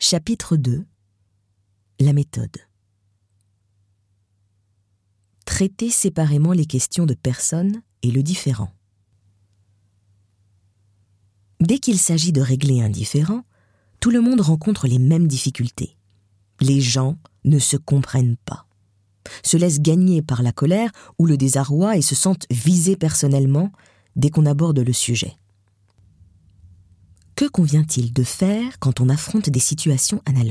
Chapitre 2. La méthode. Traiter séparément les questions de personne et le différent. Dès qu'il s'agit de régler un différend, tout le monde rencontre les mêmes difficultés. Les gens ne se comprennent pas, se laissent gagner par la colère ou le désarroi et se sentent visés personnellement dès qu'on aborde le sujet. Que convient-il de faire quand on affronte des situations analogues ?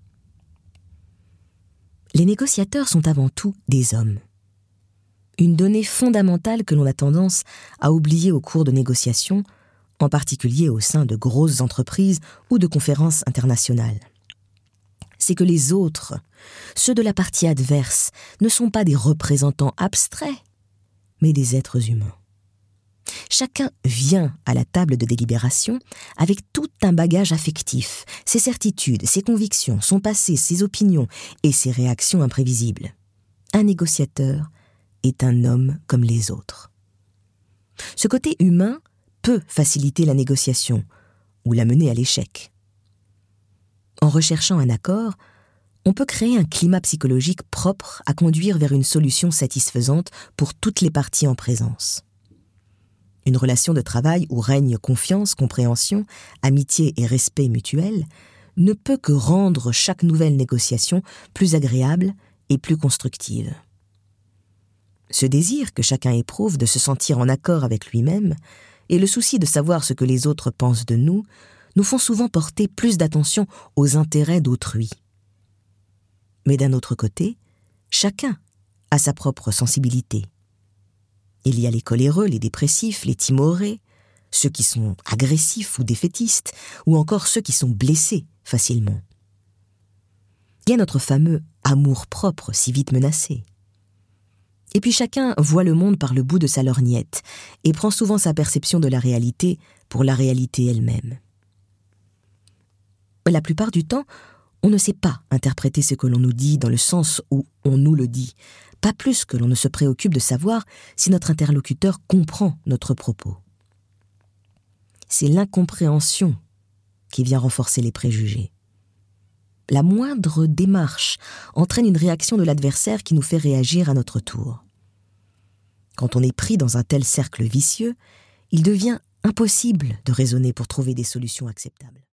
Les négociateurs sont avant tout des hommes. Une donnée fondamentale que l'on a tendance à oublier au cours de négociations, en particulier au sein de grosses entreprises ou de conférences internationales. C'est que les autres, ceux de la partie adverse, ne sont pas des représentants abstraits, mais des êtres humains. Chacun vient à la table de délibération avec tout un bagage affectif, ses certitudes, ses convictions, son passé, ses opinions et ses réactions imprévisibles. Un négociateur est un homme comme les autres. Ce côté humain peut faciliter la négociation ou la mener à l'échec. En recherchant un accord, on peut créer un climat psychologique propre à conduire vers une solution satisfaisante pour toutes les parties en présence. Une relation de travail où règne confiance, compréhension, amitié et respect mutuel ne peut que rendre chaque nouvelle négociation plus agréable et plus constructive. Ce désir que chacun éprouve de se sentir en accord avec lui-même et le souci de savoir ce que les autres pensent de nous font souvent porter plus d'attention aux intérêts d'autrui. Mais d'un autre côté, chacun a sa propre sensibilité. Il y a les coléreux, les dépressifs, les timorés, ceux qui sont agressifs ou défaitistes, ou encore ceux qui sont blessés facilement. Il y a notre fameux amour-propre si vite menacé. Et puis chacun voit le monde par le bout de sa lorgnette et prend souvent sa perception de la réalité pour la réalité elle-même. La plupart du temps, on ne sait pas interpréter ce que l'on nous dit dans le sens où on nous le dit, pas plus que l'on ne se préoccupe de savoir si notre interlocuteur comprend notre propos. C'est l'incompréhension qui vient renforcer les préjugés. La moindre démarche entraîne une réaction de l'adversaire qui nous fait réagir à notre tour. Quand on est pris dans un tel cercle vicieux, il devient impossible de raisonner pour trouver des solutions acceptables.